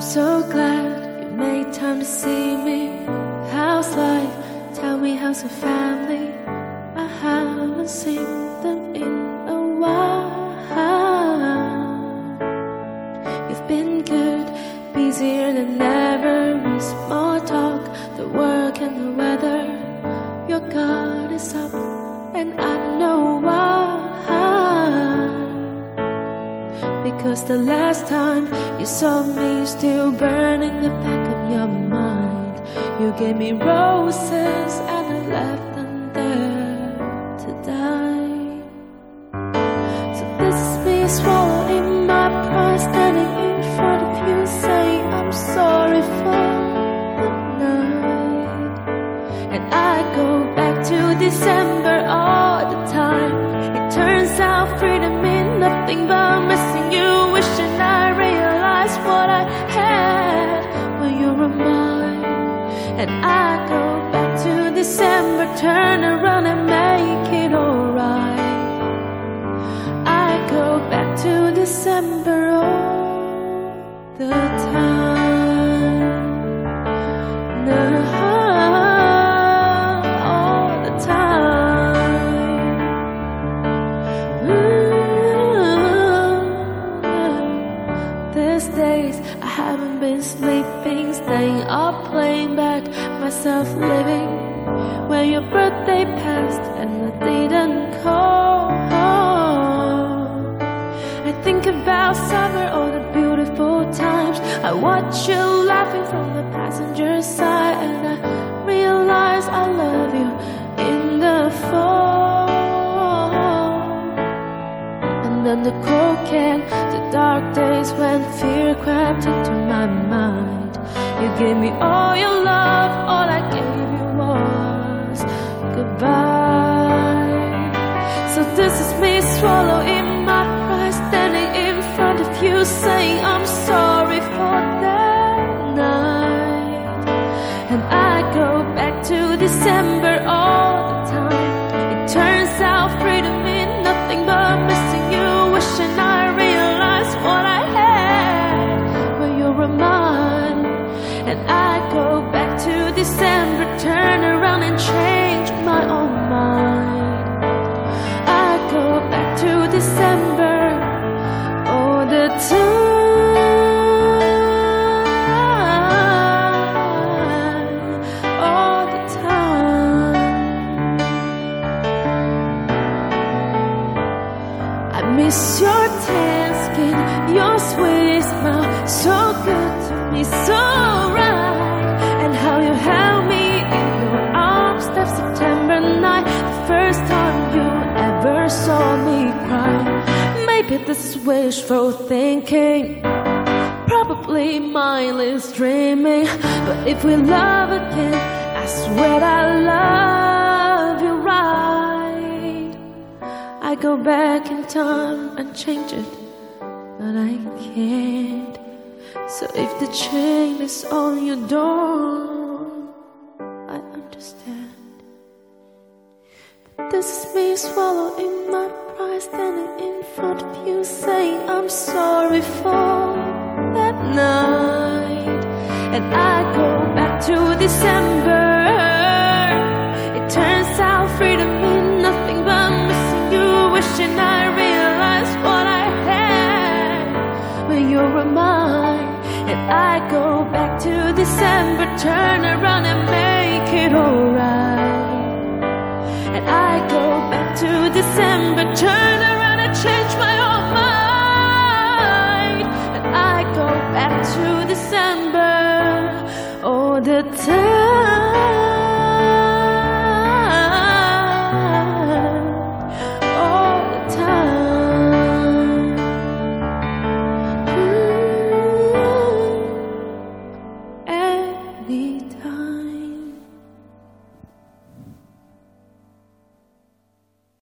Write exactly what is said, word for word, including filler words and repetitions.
so glad you made time to see me. How's life? Tell me, how's your family? I haven't seen them in a while. You've been good, busier than ever. Small talk, the work and the weather. Your guard is up, and I know why. Because the last time you saw me, still burning the back of your mind. You gave me roses and I left them there to die. So this is me swallowing my pride, standing in front of you, saying I'm sorry for the night. And I go back to December all the time. It turns out freedom meant nothing but missing you, wishing I realized what I had when you were mine. And I go back to December, turn around and make it alright. I go back to December all the time. No, all the time. Ooh. These days I haven't been sleeping, staying up, playing back myself living. When your birthday passed and I didn't call, I think about summer, all the beautiful times. I watch you laughing from the passenger side, and I realize I love you in the fall. And then the cold can, the dark days when fear crept into my mind. You gave me all your love, all I gave you was goodbye. So this is me swallowing my pride, standing in front of you, saying I'm sorry for that night. And I go back to December all the time. It turns out freedom meant nothing but missing you, wishing I realized what I had when you were mine. And I go back to December, turn around and change my own mind. I go back to December all the time, all the time. I miss your tan skin, your sweet smile, so good to me, so right. And how you held me in your arms that September night, the first time you ever saw me cry. Maybe this is wishful thinking, probably mindless dreaming. But if we love again, I swear I love you right. I go back in time and change it, but I can't. So if the chain is on your door, I understand. But this is me swallowing my pride, standing in front of you, saying I'm sorry for that night. And I go back to December. It turns out freedom meant nothing but missing you, wishing I realized what I had when you were mine. And I go back to December, turn around and make it alright. And I go back to December, turn around and change my own mind. And I go back to December all the time.